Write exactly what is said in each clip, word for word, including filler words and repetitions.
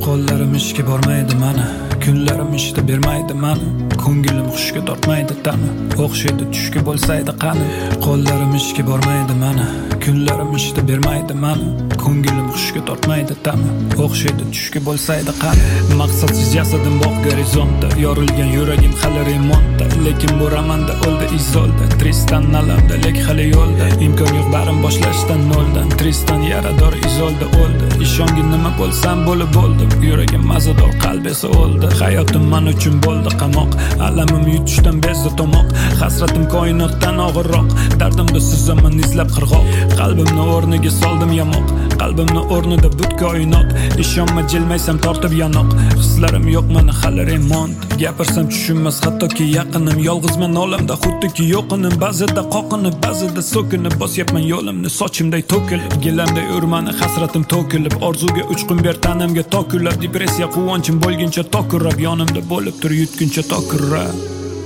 Qo'llarim ishga bormaydi mani, kunlarim ishda bermaydi mani, ko'nglim xushga tortmaydi tani, o'xshaydi tushga bo'lsaydi qani. Qo'llarim ishga bormaydi mani, kunlarim ishda bermaydi mani, ko'nglim xushga tortmaydi tani, o'xshaydi tushga bo'lsaydi qani. Maqsadsiz jasadim bog' gorizontda, yorilgan yuragim hali remontda, lekin bu romanda o'ldi izolda. Tristan nalamda, lek hali yo'lda, imkon yo'q barim boshlashdan noldan. Tristan yarador izolda o'ldi, ishongin nima bo'lsam bo'lib bo'ldim, yuragim mazador qalb esa o'ldi. Hayotim men uchun bo'ldi qamoq, alamim yutishdan bezdi tomoq, hasratim koinotdan og'irroq, dardimda suzaman izlab qirg'oq. Qalbimni o'rniga soldim yamoq, qalbimni o'rnida but koinot, ishonma jilmaysam tortib yanoq, hislarim yo'q meni hali remont. Gapirsam tushunmas hattoki yaqinim, yolg'izman olamda xuddiki yo'qinim, ba'zida qoqinib, ba'zida so'kinib, bosyapman yo'limni sochimday to'kilib, gilamday urmani hasratim to'kilib, orzuga uchqun ber tanamga to'kilib, depressiya quvonchim bo'lguncha to'kirab, yonimda bo'lib tur yutguncha to'kirab.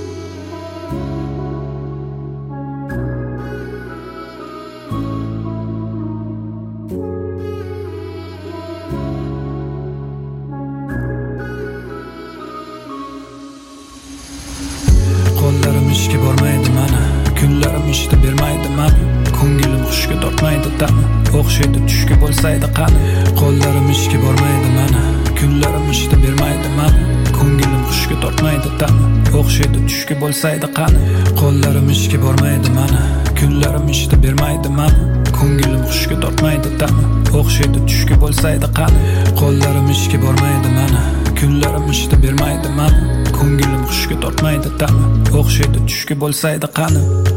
Qo'llarim ishga bormaydi mani, kunlarim ishda bermaydi mani, ko'nglim xushga tortmaydi tani, o'xshaydi tushga bo'lsaydi qani. Qo'llarim ishga bormaydi mani, kunlarim ishda bermaydi mani, ko'nglim xushga tortmaydi tani, o'xshaydi tushga bo'lsaydi qani. Qo'llarim ishga bormaydi mani, kunlarim ishda bermaydi mani, ko'nglim xushga tortmaydi tani, o'xshaydi tushga bo'lsaydi qani. Qo'llarim ishga bormaydi mani, kunlarim ishda bermaydi mani, ko'nglim xushga tortmaydi tani, o'xshaydi tushga bo'lsaydi qani.